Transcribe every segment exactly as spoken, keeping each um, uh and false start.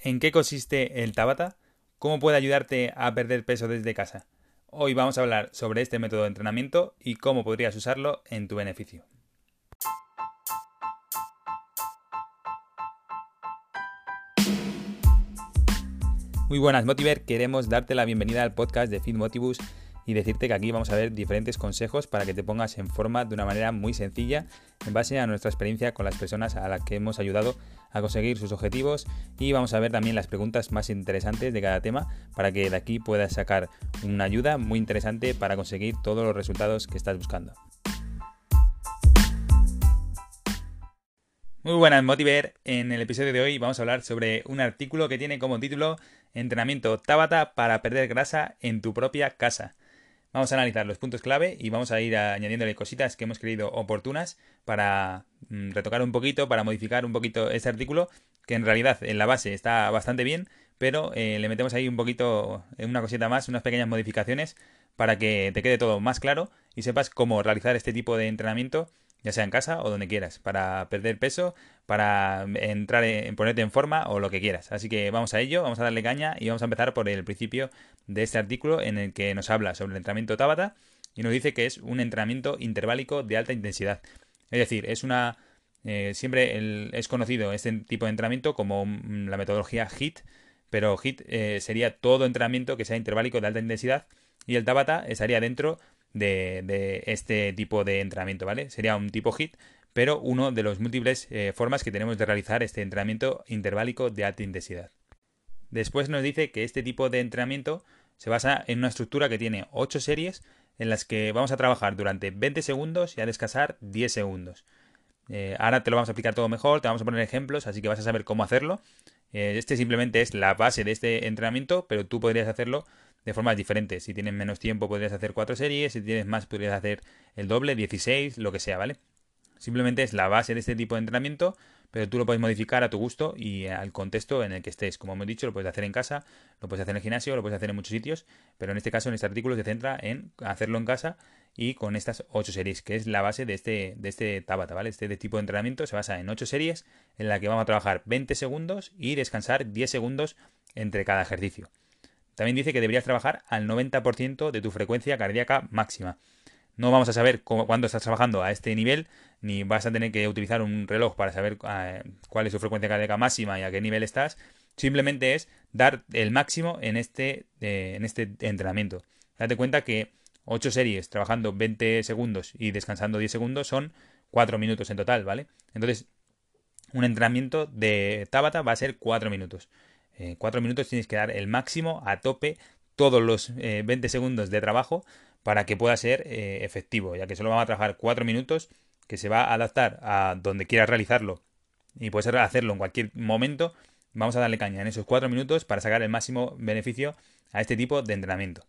¿En qué consiste el Tabata? ¿Cómo puede ayudarte a perder peso desde casa? Hoy vamos a hablar sobre este método de entrenamiento y cómo podrías usarlo en tu beneficio. Muy buenas, Motiver. Queremos darte la bienvenida al podcast de Fit Motivus y decirte que aquí vamos a ver diferentes consejos para que te pongas en forma de una manera muy sencilla en base a nuestra experiencia con las personas a las que hemos ayudado a conseguir sus objetivos, y vamos a ver también las preguntas más interesantes de cada tema para que de aquí puedas sacar una ayuda muy interesante para conseguir todos los resultados que estás buscando. Muy buenas, Motiver. En el episodio de hoy vamos a hablar sobre un artículo que tiene como título Entrenamiento Tabata para perder grasa en tu propia casa. Vamos a analizar los puntos clave y vamos a ir añadiéndole cositas que hemos creído oportunas para mm, retocar un poquito, para modificar un poquito este artículo, que en realidad en la base está bastante bien, pero eh, le metemos ahí un poquito, eh, una cosita más, unas pequeñas modificaciones para que te quede todo más claro y sepas cómo realizar este tipo de entrenamiento, ya sea en casa o donde quieras, para perder peso, para entrar en ponerte en forma o lo que quieras. Así que vamos a ello, vamos a darle caña y vamos a empezar por el principio de este artículo, en el que nos habla sobre el entrenamiento Tabata y nos dice que es un entrenamiento interválico de alta intensidad. Es decir, es una eh, siempre el, es conocido este tipo de entrenamiento como mm, la metodología HIIT, pero HIIT eh, sería todo entrenamiento que sea interválico de alta intensidad, y el Tabata estaría dentro de, de este tipo de entrenamiento, ¿vale? Sería un tipo HIIT, pero uno de los múltiples eh, formas que tenemos de realizar este entrenamiento interválico de alta intensidad. Después nos dice que este tipo de entrenamiento se basa en una estructura que tiene ocho series en las que vamos a trabajar durante veinte segundos y a descansar diez segundos. Eh, ahora te lo vamos a explicar todo mejor, te vamos a poner ejemplos, así que vas a saber cómo hacerlo. Eh, este simplemente es la base de este entrenamiento, pero tú podrías hacerlo de formas diferentes. Si tienes menos tiempo podrías hacer cuatro series, si tienes más podrías hacer el doble, dieciséis, lo que sea, ¿vale? Simplemente es la base de este tipo de entrenamiento, pero tú lo puedes modificar a tu gusto y al contexto en el que estés. Como hemos dicho, lo puedes hacer en casa, lo puedes hacer en el gimnasio, lo puedes hacer en muchos sitios, pero en este caso, en este artículo, se centra en hacerlo en casa y con estas ocho series, que es la base de este, de este Tabata, ¿vale? Este tipo de entrenamiento se basa en ocho series en la que vamos a trabajar veinte segundos y descansar diez segundos entre cada ejercicio. También dice que deberías trabajar al noventa por ciento de tu frecuencia cardíaca máxima. No vamos a saber cómo, cuándo estás trabajando a este nivel, ni vas a tener que utilizar un reloj para saber eh, cuál es tu frecuencia cardíaca máxima y a qué nivel estás. Simplemente es dar el máximo en este, eh, en este entrenamiento. Date cuenta que ocho series trabajando veinte segundos y descansando diez segundos son cuatro minutos en total, ¿vale? Entonces, un entrenamiento de Tabata va a ser cuatro minutos. Eh, cuatro minutos tienes que dar el máximo a tope todos los eh, veinte segundos de trabajo para que pueda ser eh, efectivo, ya que solo vamos a trabajar cuatro minutos, que se va a adaptar a donde quieras realizarlo y puedes hacerlo en cualquier momento. Vamos a darle caña en esos cuatro minutos para sacar el máximo beneficio a este tipo de entrenamiento.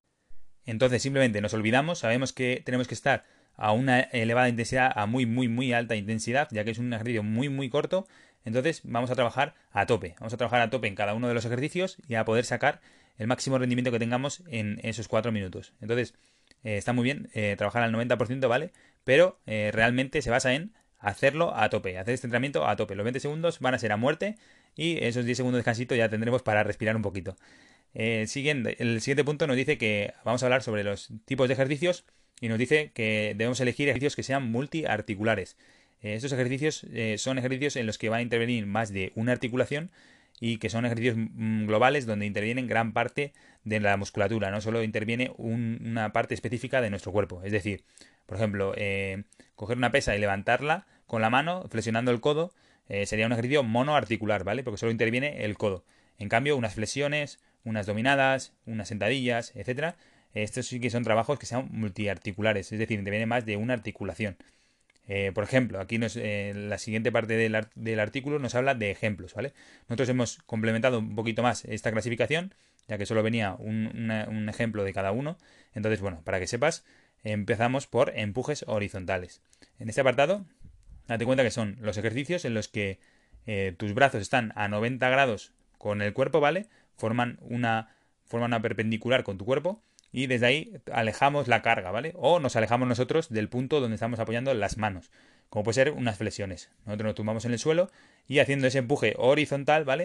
Entonces simplemente nos olvidamos, sabemos que tenemos que estar a una elevada intensidad, a muy muy muy alta intensidad, ya que es un ejercicio muy muy corto. Entonces vamos a trabajar a tope, vamos a trabajar a tope en cada uno de los ejercicios y a poder sacar el máximo rendimiento que tengamos en esos cuatro minutos. Entonces eh, está muy bien eh, trabajar al noventa por ciento, ¿vale? Pero eh, realmente se basa en hacerlo a tope, hacer este entrenamiento a tope. Los veinte segundos van a ser a muerte y esos diez segundos de descansito ya tendremos para respirar un poquito. Eh, siguiente, el siguiente punto nos dice que vamos a hablar sobre los tipos de ejercicios y nos dice que debemos elegir ejercicios que sean multiarticulares. Eh, estos ejercicios eh, son ejercicios en los que va a intervenir más de una articulación y que son ejercicios mm, globales donde intervienen gran parte de la musculatura, no solo interviene un, una parte específica de nuestro cuerpo. Es decir, por ejemplo, eh, coger una pesa y levantarla con la mano, flexionando el codo, eh, sería un ejercicio monoarticular, ¿vale? Porque solo interviene el codo. En cambio, unas flexiones, unas dominadas, unas sentadillas, etcétera, estos sí que son trabajos que sean multiarticulares, es decir, interviene más de una articulación. Eh, por ejemplo, aquí nos, eh, la siguiente parte del, art del artículo nos habla de ejemplos, ¿vale? Nosotros hemos complementado un poquito más esta clasificación, ya que solo venía un, una, un ejemplo de cada uno. Entonces, bueno, para que sepas, empezamos por empujes horizontales. En este apartado, date cuenta que son los ejercicios en los que eh, tus brazos están a noventa grados con el cuerpo, ¿vale? Forman una, forman una perpendicular con tu cuerpo y desde ahí alejamos la carga, ¿vale? O nos alejamos nosotros del punto donde estamos apoyando las manos, como puede ser unas flexiones. Nosotros nos tumbamos en el suelo y haciendo ese empuje horizontal, ¿vale?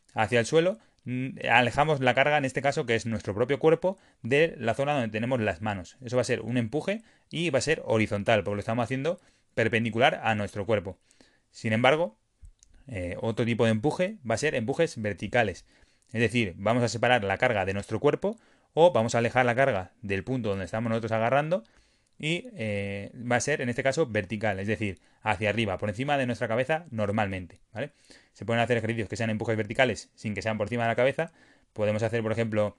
hacia el suelo, alejamos la carga, en este caso, que es nuestro propio cuerpo, de la zona donde tenemos las manos. Eso va a ser un empuje y va a ser horizontal, porque lo estamos haciendo perpendicular a nuestro cuerpo. Sin embargo, eh, otro tipo de empuje va a ser empujes verticales. Es decir, vamos a separar la carga de nuestro cuerpo o vamos a alejar la carga del punto donde estamos nosotros agarrando y eh, va a ser, en este caso, vertical, es decir, hacia arriba, por encima de nuestra cabeza normalmente, ¿vale? Se pueden hacer ejercicios que sean empujes verticales sin que sean por encima de la cabeza. Podemos hacer, por ejemplo,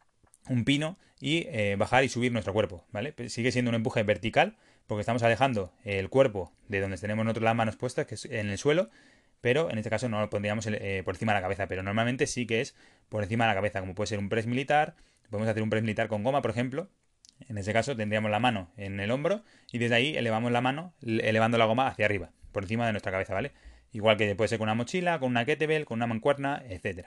un pino y eh, bajar y subir nuestro cuerpo, ¿vale? Sigue siendo un empuje vertical porque estamos alejando el cuerpo de donde tenemos nosotros las manos puestas, que es en el suelo, pero en este caso no lo pondríamos eh, por encima de la cabeza, pero normalmente sí que es por encima de la cabeza, como puede ser un press militar. Podemos hacer un press militar con goma, por ejemplo. En ese caso tendríamos la mano en el hombro y desde ahí elevamos la mano, elevando la goma hacia arriba, por encima de nuestra cabeza, ¿vale? Igual que puede ser con una mochila, con una kettlebell, con una mancuerna, etcétera.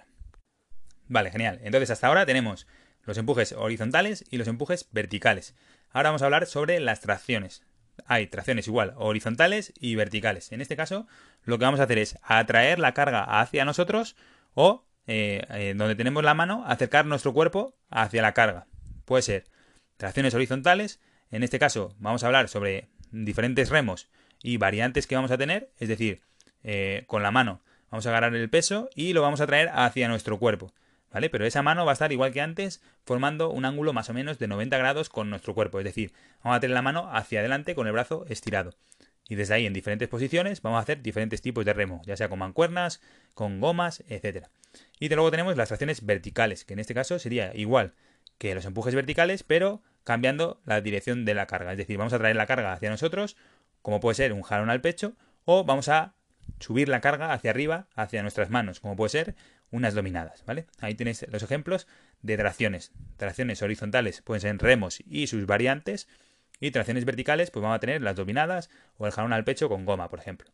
Vale, genial. Entonces hasta ahora tenemos los empujes horizontales y los empujes verticales. Ahora vamos a hablar sobre las tracciones. Hay tracciones igual, horizontales y verticales. En este caso, lo que vamos a hacer es atraer la carga hacia nosotros o, eh, eh, donde tenemos la mano, acercar nuestro cuerpo hacia la carga. Puede ser tracciones horizontales. En este caso, vamos a hablar sobre diferentes remos y variantes que vamos a tener. Es decir, eh, con la mano vamos a agarrar el peso y lo vamos a traer hacia nuestro cuerpo, ¿vale? Pero esa mano va a estar igual que antes, formando un ángulo más o menos de noventa grados con nuestro cuerpo. Es decir, vamos a tener la mano hacia adelante con el brazo estirado. Y desde ahí, en diferentes posiciones, vamos a hacer diferentes tipos de remo, ya sea con mancuernas, con gomas, etcétera. Y luego tenemos las tracciones verticales, que en este caso sería igual que los empujes verticales, pero cambiando la dirección de la carga. Es decir, vamos a traer la carga hacia nosotros, como puede ser un jalón al pecho, o vamos a subir la carga hacia arriba, hacia nuestras manos, como puede ser unas dominadas, ¿vale? Ahí tenéis los ejemplos de tracciones. Tracciones horizontales pueden ser remos y sus variantes, y tracciones verticales pues vamos a tener las dominadas o el jalón al pecho con goma, por ejemplo.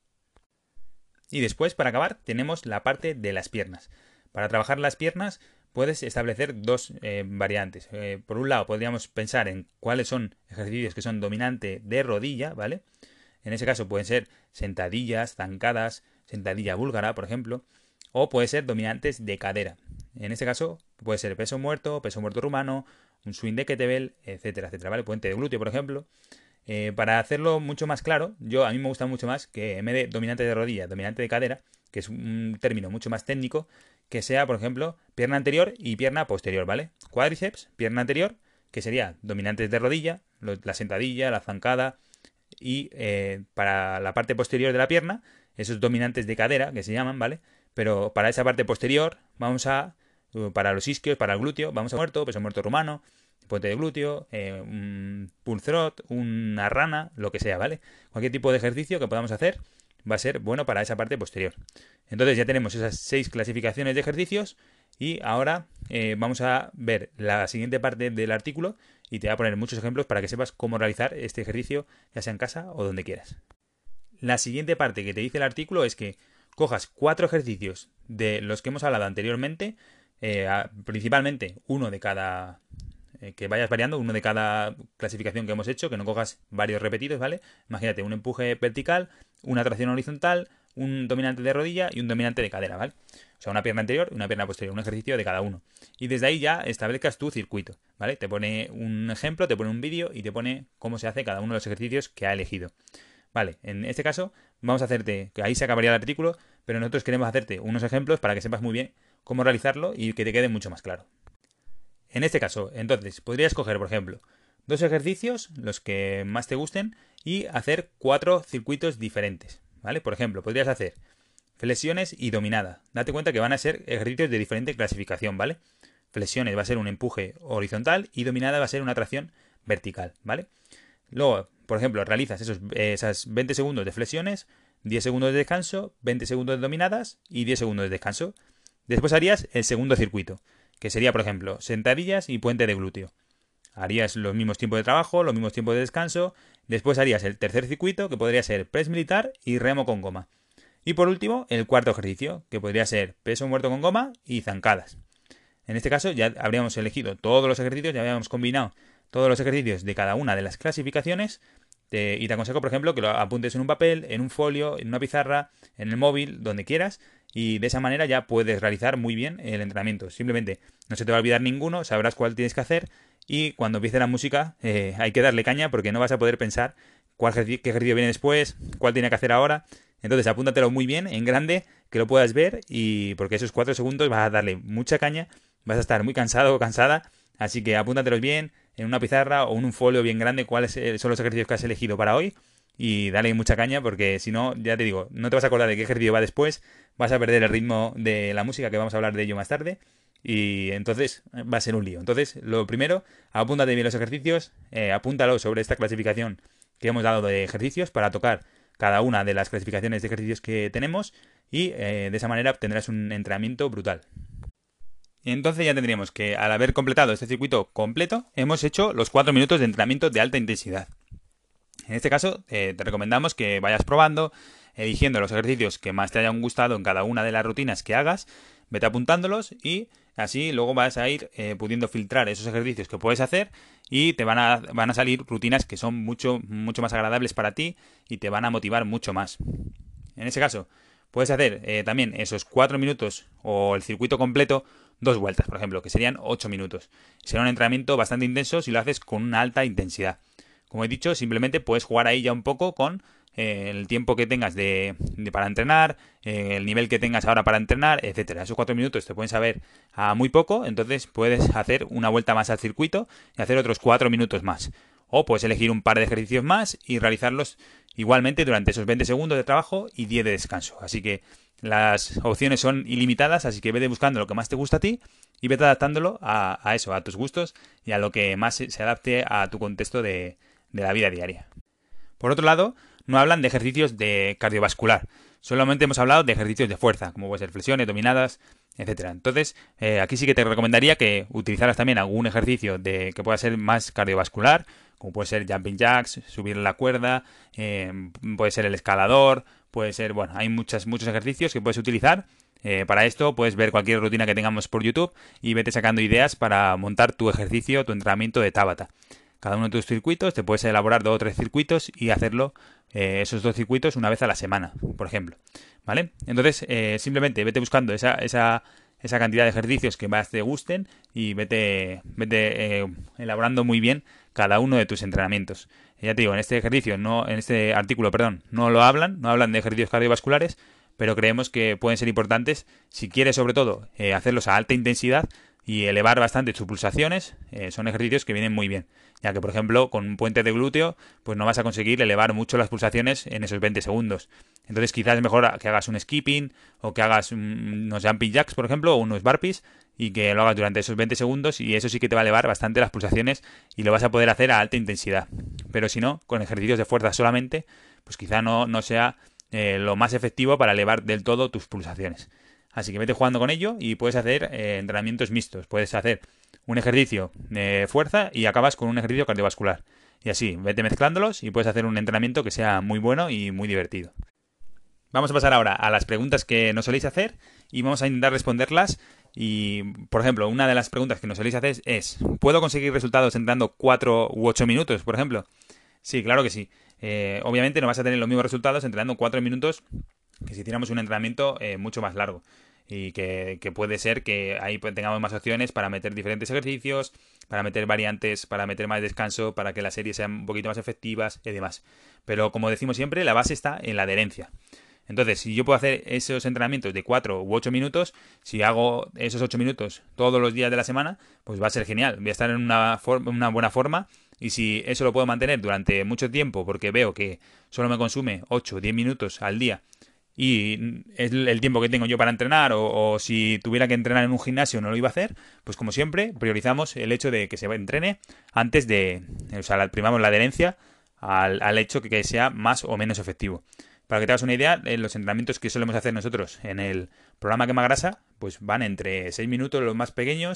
Y después, para acabar, tenemos la parte de las piernas. Para trabajar las piernas puedes establecer dos eh, variantes. Eh, por un lado, podríamos pensar en cuáles son ejercicios que son dominante de rodilla, ¿vale? En ese caso pueden ser sentadillas, zancadas, sentadilla búlgara, por ejemplo, o puede ser dominantes de cadera. En este caso puede ser peso muerto, peso muerto rumano, un swing de kettlebell, etcétera, etcétera, ¿vale? Puente de glúteo, por ejemplo. Eh, para hacerlo mucho más claro, yo a mí me gusta mucho más que en vez de dominante de rodilla, dominante de cadera, que es un término mucho más técnico, que sea, por ejemplo, pierna anterior y pierna posterior, ¿vale? Cuádriceps, pierna anterior, que sería dominantes de rodilla, la sentadilla, la zancada, y eh, para la parte posterior de la pierna, esos dominantes de cadera, que se llaman, ¿vale? Pero para esa parte posterior, vamos a, para los isquios, para el glúteo, vamos a muerto, peso muerto rumano, puente de glúteo, eh, un pull throat, una rana, lo que sea, ¿vale? Cualquier tipo de ejercicio que podamos hacer va a ser bueno para esa parte posterior. Entonces ya tenemos esas seis clasificaciones de ejercicios y ahora eh, vamos a ver la siguiente parte del artículo y te voy a poner muchos ejemplos para que sepas cómo realizar este ejercicio, ya sea en casa o donde quieras. La siguiente parte que te dice el artículo es que cojas cuatro ejercicios de los que hemos hablado anteriormente, eh, principalmente uno de cada, eh, que vayas variando, uno de cada clasificación que hemos hecho, que no cojas varios repetidos, ¿vale? Imagínate un empuje vertical, una tracción horizontal, un dominante de rodilla y un dominante de cadera, ¿vale? O sea, una pierna anterior y una pierna posterior, un ejercicio de cada uno. Y desde ahí ya establezcas tu circuito, ¿vale? Te pone un ejemplo, te pone un vídeo y te pone cómo se hace cada uno de los ejercicios que ha elegido. Vale, en este caso vamos a hacerte, que ahí se acabaría el artículo, pero nosotros queremos hacerte unos ejemplos para que sepas muy bien cómo realizarlo y que te quede mucho más claro. En este caso, entonces, podrías coger, por ejemplo, dos ejercicios, los que más te gusten, y hacer cuatro circuitos diferentes, ¿vale? Por ejemplo, podrías hacer flexiones y dominada. Date cuenta que van a ser ejercicios de diferente clasificación, ¿vale? Flexiones va a ser un empuje horizontal y dominada va a ser una tracción vertical, ¿vale? Luego, por ejemplo, realizas esos esas veinte segundos de flexiones, diez segundos de descanso, veinte segundos de dominadas y diez segundos de descanso. Después harías el segundo circuito, que sería, por ejemplo, sentadillas y puente de glúteo. Harías los mismos tiempos de trabajo, los mismos tiempos de descanso. Después harías el tercer circuito, que podría ser press militar y remo con goma. Y por último, el cuarto ejercicio, que podría ser peso muerto con goma y zancadas. En este caso ya habríamos elegido todos los ejercicios, ya habíamos combinado todos los ejercicios de cada una de las clasificaciones Te, y te aconsejo, por ejemplo, que lo apuntes en un papel, en un folio, en una pizarra, en el móvil, donde quieras, y de esa manera ya puedes realizar muy bien el entrenamiento. Simplemente no se te va a olvidar ninguno, sabrás cuál tienes que hacer, y cuando empiece la música eh, hay que darle caña porque no vas a poder pensar cuál ejercicio, qué ejercicio viene después, cuál tiene que hacer ahora. Entonces apúntatelo muy bien, en grande, que lo puedas ver, y porque esos cuatro segundos vas a darle mucha caña, vas a estar muy cansado o cansada, así que apúntatelos bien en una pizarra o en un folio bien grande cuáles son los ejercicios que has elegido para hoy, y dale mucha caña porque si no, ya te digo, no te vas a acordar de qué ejercicio va después, vas a perder el ritmo de la música, que vamos a hablar de ello más tarde, y entonces va a ser un lío. Entonces, lo primero, apúntate bien los ejercicios, eh, apúntalo sobre esta clasificación que hemos dado de ejercicios para tocar cada una de las clasificaciones de ejercicios que tenemos, y eh, de esa manera obtendrás un entrenamiento brutal. Y entonces ya tendríamos que, al haber completado este circuito completo, hemos hecho los cuatro minutos de entrenamiento de alta intensidad. En este caso, eh, te recomendamos que vayas probando, eligiendo los ejercicios que más te hayan gustado en cada una de las rutinas que hagas, vete apuntándolos, y así luego vas a ir eh, pudiendo filtrar esos ejercicios que puedes hacer, y te van a, van a salir rutinas que son mucho, mucho más agradables para ti y te van a motivar mucho más. En ese caso, puedes hacer eh, también esos cuatro minutos o el circuito completo dos vueltas, por ejemplo, que serían ocho minutos. Será un entrenamiento bastante intenso si lo haces con una alta intensidad. Como he dicho, simplemente puedes jugar ahí ya un poco con eh, el tiempo que tengas de, de para entrenar, eh, el nivel que tengas ahora para entrenar, etcétera. Esos cuatro minutos te pueden saber a muy poco, entonces puedes hacer una vuelta más al circuito y hacer otros cuatro minutos más. O puedes elegir un par de ejercicios más y realizarlos igualmente durante esos veinte segundos de trabajo y diez de descanso. Así que las opciones son ilimitadas, así que vete buscando lo que más te gusta a ti y vete adaptándolo a, a eso, a tus gustos y a lo que más se, se adapte a tu contexto de, de la vida diaria. Por otro lado, no hablan de ejercicios de cardiovascular. Solamente hemos hablado de ejercicios de fuerza, como puede ser flexiones, dominadas, etcétera. Entonces, eh, aquí sí que te recomendaría que utilizaras también algún ejercicio de que pueda ser más cardiovascular, como puede ser jumping jacks, subir la cuerda, eh, puede ser el escalador, puede ser, bueno, hay muchas, muchos ejercicios que puedes utilizar. Eh, para esto puedes ver cualquier rutina que tengamos por YouTube y vete sacando ideas para montar tu ejercicio, tu entrenamiento de Tabata. Cada uno de tus circuitos, te puedes elaborar dos o tres circuitos y hacerlo, eh, esos dos circuitos, una vez a la semana, por ejemplo. ¿Vale? Entonces, eh, simplemente vete buscando esa, esa, esa cantidad de ejercicios que más te gusten y vete, vete eh, elaborando muy bien cada uno de tus entrenamientos. Ya te digo, en este ejercicio, no, en este artículo, perdón, no lo hablan, no hablan de ejercicios cardiovasculares, pero creemos que pueden ser importantes si quieres, sobre todo, eh, hacerlos a alta intensidad y elevar bastante tus pulsaciones. Eh, son ejercicios que vienen muy bien, ya que, por ejemplo, con un puente de glúteo, pues no vas a conseguir elevar mucho las pulsaciones en esos veinte segundos. Entonces quizás es mejor que hagas un skipping o que hagas unos jumping jacks, por ejemplo, o unos burpees, y que lo hagas durante esos veinte segundos, y eso sí que te va a elevar bastante las pulsaciones y lo vas a poder hacer a alta intensidad. Pero si no, con ejercicios de fuerza solamente, pues quizá no, no sea eh, lo más efectivo para elevar del todo tus pulsaciones. Así que vete jugando con ello y puedes hacer eh, entrenamientos mixtos. Puedes hacer un ejercicio de fuerza y acabas con un ejercicio cardiovascular. Y así, vete mezclándolos y puedes hacer un entrenamiento que sea muy bueno y muy divertido. Vamos a pasar ahora a las preguntas que nos soléis hacer y vamos a intentar responderlas. Y, por ejemplo, una de las preguntas que nos soléis hacer es: ¿puedo conseguir resultados entrenando cuatro u ocho minutos, por ejemplo? Sí, claro que sí. Eh, obviamente no vas a tener los mismos resultados entrenando cuatro minutos que si hiciéramos un entrenamiento eh, mucho más largo. Y que, que puede ser que ahí tengamos más opciones para meter diferentes ejercicios, para meter variantes, para meter más descanso, para que las series sean un poquito más efectivas y demás. Pero como decimos siempre, la base está en la adherencia. Entonces, si yo puedo hacer esos entrenamientos de cuatro u ocho minutos, si hago esos ocho minutos todos los días de la semana, pues va a ser genial. Voy a estar en una, forma, una buena forma, y si eso lo puedo mantener durante mucho tiempo, porque veo que solo me consume ocho o diez minutos al día, y es el tiempo que tengo yo para entrenar, o, o si tuviera que entrenar en un gimnasio no lo iba a hacer, pues como siempre priorizamos el hecho de que se entrene antes de, o sea, primamos la adherencia al, al hecho que, que sea más o menos efectivo. Para que te hagas una idea, los entrenamientos que solemos hacer nosotros en el programa Quema Grasa, pues van entre seis minutos los más pequeños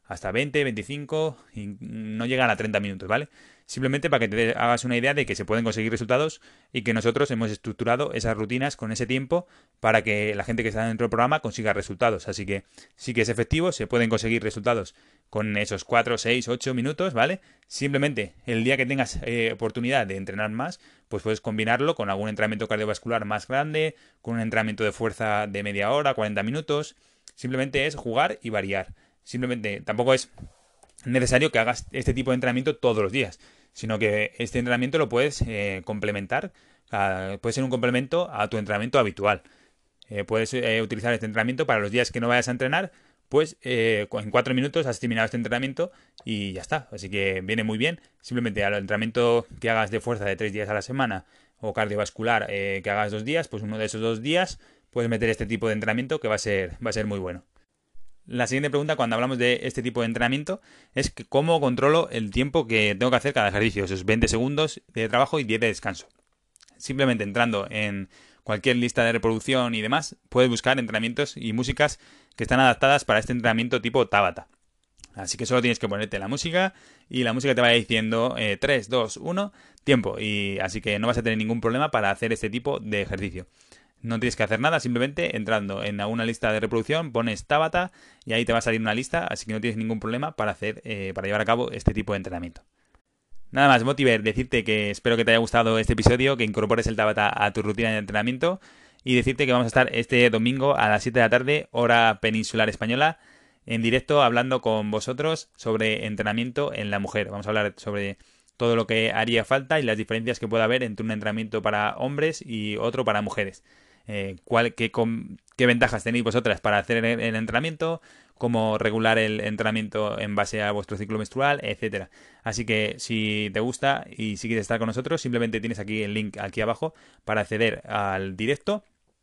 hasta veinte, veinticinco y no llegan a treinta minutos, ¿vale? Simplemente para que te hagas una idea de que se pueden conseguir resultados y que nosotros hemos estructurado esas rutinas con ese tiempo para que la gente que está dentro del programa consiga resultados. Así que sí que es efectivo, se pueden conseguir resultados con esos cuatro, seis, ocho minutos, ¿vale? Simplemente el día que tengas eh, oportunidad de entrenar más, pues puedes combinarlo con algún entrenamiento cardiovascular más grande, con un entrenamiento de fuerza de media hora, cuarenta minutos. Simplemente es jugar y variar. Simplemente tampoco es necesario que hagas este tipo de entrenamiento todos los días, sino que este entrenamiento lo puedes eh, complementar, a, puede ser un complemento a tu entrenamiento habitual. Eh, puedes eh, utilizar este entrenamiento para los días que no vayas a entrenar, pues eh, en cuatro minutos has terminado este entrenamiento y ya está. Así que viene muy bien. Simplemente al entrenamiento que hagas de fuerza de tres días a la semana o cardiovascular eh, que hagas dos días, pues uno de esos dos días puedes meter este tipo de entrenamiento que va a ser, va a ser muy bueno. La siguiente pregunta cuando hablamos de este tipo de entrenamiento es que cómo controlo el tiempo que tengo que hacer cada ejercicio, esos veinte segundos de trabajo y diez de descanso. Simplemente entrando en cualquier lista de reproducción y demás, puedes buscar entrenamientos y músicas que están adaptadas para este entrenamiento tipo Tabata. Así que solo tienes que ponerte la música y la música te va diciendo eh, tres, dos, uno, tiempo. Y así que no vas a tener ningún problema para hacer este tipo de ejercicio. No tienes que hacer nada, simplemente entrando en alguna lista de reproducción, pones Tabata y ahí te va a salir una lista, así que no tienes ningún problema para hacer, eh, para llevar a cabo este tipo de entrenamiento. Nada más, Motiver, decirte que espero que te haya gustado este episodio, que incorpores el Tabata a tu rutina de entrenamiento y decirte que vamos a estar este domingo a las siete de la tarde, hora peninsular española, en directo hablando con vosotros sobre entrenamiento en la mujer. Vamos a hablar sobre todo lo que haría falta y las diferencias que puede haber entre un entrenamiento para hombres y otro para mujeres. Eh, cuál, qué, com, qué ventajas tenéis vosotras para hacer el, el entrenamiento, cómo regular el entrenamiento en base a vuestro ciclo menstrual, etcétera. Así que si te gusta y si quieres estar con nosotros, simplemente tienes aquí el link aquí abajo para acceder al directo.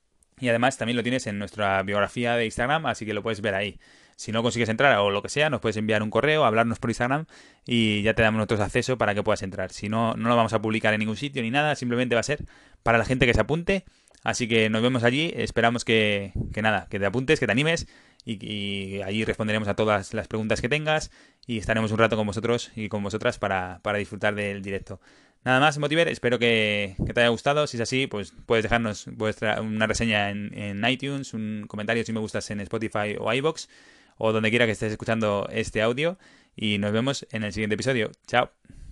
Y además también lo tienes en nuestra biografía de Instagram, así que lo puedes ver ahí. Si no consigues entrar o lo que sea, nos puedes enviar un correo, hablarnos por Instagram y ya te damos nosotros acceso para que puedas entrar. Si no, no lo vamos a publicar en ningún sitio ni nada, simplemente va a ser para la gente que se apunte. Así que nos vemos allí, esperamos que, que nada, que te apuntes, que te animes y, y allí responderemos a todas las preguntas que tengas y estaremos un rato con vosotros y con vosotras para, para disfrutar del directo. Nada más, Motiver, espero que, que te haya gustado. Si es así, pues puedes dejarnos vuestra, una reseña en, en iTunes, un comentario si me gustas en Spotify o iVoox o donde quiera que estés escuchando este audio y nos vemos en el siguiente episodio. Chao.